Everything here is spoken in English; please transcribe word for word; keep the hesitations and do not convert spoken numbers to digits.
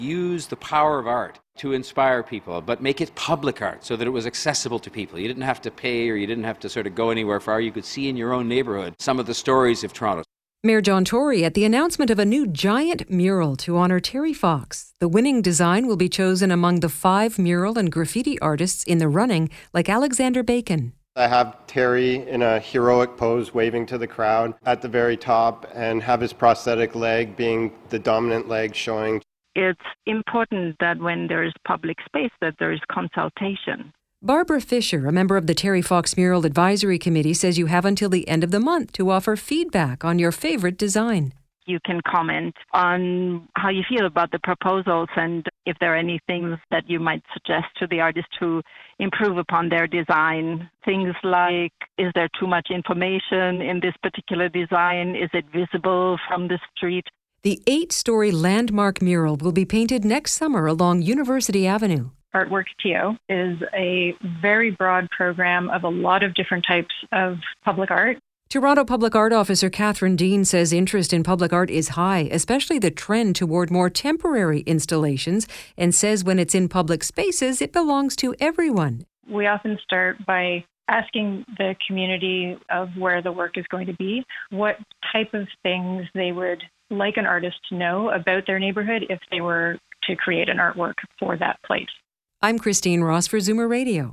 use the power of art to inspire people, but make it public art so that it was accessible to people. You didn't have to pay or you didn't have to sort of go anywhere far. You could see in your own neighborhood some of the stories of Toronto. Mayor John Tory at the announcement of a new giant mural to honour Terry Fox. The winning design will be chosen among the five mural and graffiti artists in the running, like Alexander Bacon. I have Terry in a heroic pose waving to the crowd at the very top and have his prosthetic leg being the dominant leg showing. It's important that when there's public space that there's consultation. Barbara Fisher, a member of the Terry Fox Mural Advisory Committee, says you have until the end of the month to offer feedback on your favourite design. You can comment on how you feel about the proposals and if there are any things that you might suggest to the artist to improve upon their design. Things like, is there too much information in this particular design? Is it visible from the street? The eight-story landmark mural will be painted next summer along University Avenue. Artwork T O is a very broad program of a lot of different types of public art. Toronto Public Art Officer Catherine Dean says interest in public art is high, especially the trend toward more temporary installations, and says when it's in public spaces, it belongs to everyone. We often start by asking the community of where the work is going to be, what type of things they would like an artist to know about their neighborhood if they were to create an artwork for that place. I'm Christine Ross for Zoomer Radio.